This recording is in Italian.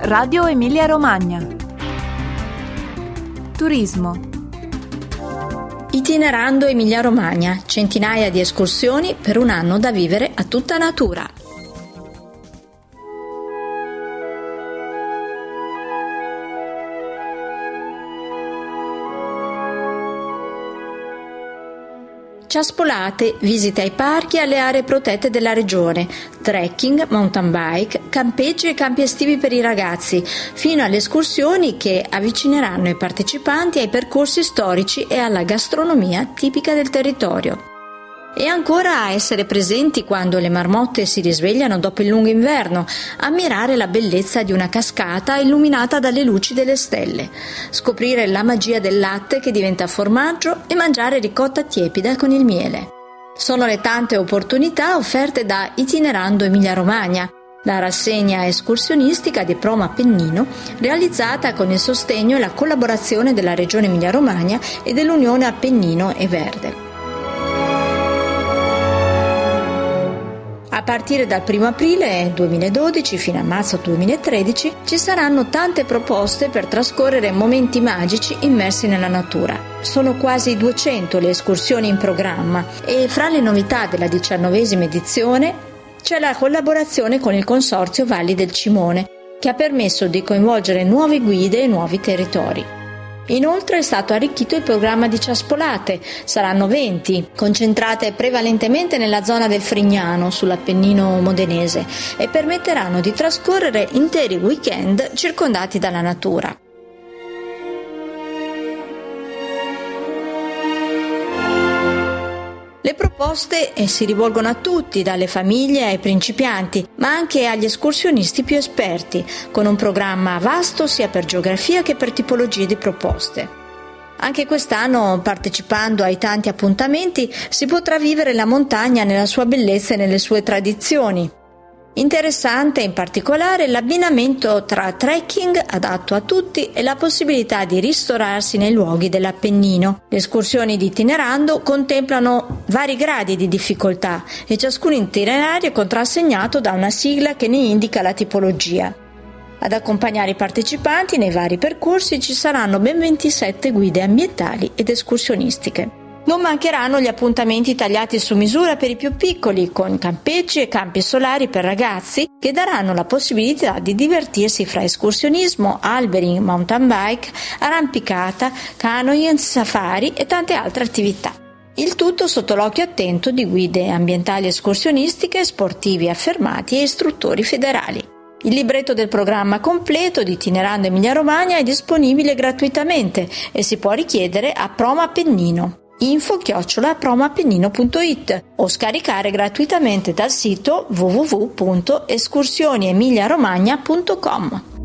Radio Emilia Romagna. Turismo. Itinerando Emilia Romagna, centinaia di escursioni per un anno da vivere a tutta natura. Ciaspolate, visite ai parchi e alle aree protette della regione, trekking, mountain bike, campeggi e campi estivi per i ragazzi, fino alle escursioni che avvicineranno i partecipanti ai percorsi storici e alla gastronomia tipica del territorio. E ancora a essere presenti quando le marmotte si risvegliano dopo il lungo inverno, ammirare la bellezza di una cascata illuminata dalle luci delle stelle, scoprire la magia del latte che diventa formaggio e mangiare ricotta tiepida con il miele. Sono le tante opportunità offerte da Itinerando Emilia Romagna, la rassegna escursionistica di Promo Appennino, realizzata con il sostegno e la collaborazione della Regione Emilia Romagna e dell'Unione Appennino e Verde. A partire dal 1 aprile 2012 fino a marzo 2013 ci saranno tante proposte per trascorrere momenti magici immersi nella natura. Sono quasi 200 le escursioni in programma e fra le novità della 19ª edizione c'è la collaborazione con il Consorzio Valli del Cimone, che ha permesso di coinvolgere nuove guide e nuovi territori. Inoltre è stato arricchito il programma di Ciaspolate, saranno 20, concentrate prevalentemente nella zona del Frignano, sull'Appennino modenese, e permetteranno di trascorrere interi weekend circondati dalla natura. Le proposte si rivolgono a tutti, dalle famiglie ai principianti, ma anche agli escursionisti più esperti, con un programma vasto sia per geografia che per tipologie di proposte. Anche quest'anno, partecipando ai tanti appuntamenti, si potrà vivere la montagna nella sua bellezza e nelle sue tradizioni. Interessante in particolare l'abbinamento tra trekking adatto a tutti e la possibilità di ristorarsi nei luoghi dell'Appennino. Le escursioni di Itinerando contemplano vari gradi di difficoltà e ciascun itinerario è contrassegnato da una sigla che ne indica la tipologia. Ad accompagnare i partecipanti nei vari percorsi ci saranno ben 27 guide ambientali ed escursionistiche. Non mancheranno gli appuntamenti tagliati su misura per i più piccoli, con campeggi e campi solari per ragazzi che daranno la possibilità di divertirsi fra escursionismo, albering, mountain bike, arrampicata, canoeing, safari e tante altre attività. Il tutto sotto l'occhio attento di guide ambientali escursionistiche, sportivi affermati e istruttori federali. Il libretto del programma completo di Itinerando Emilia Romagna è disponibile gratuitamente e si può richiedere a Promo Appennino. info@promoappennino.it o scaricare gratuitamente dal sito www.escursioniemiliaromagna.com.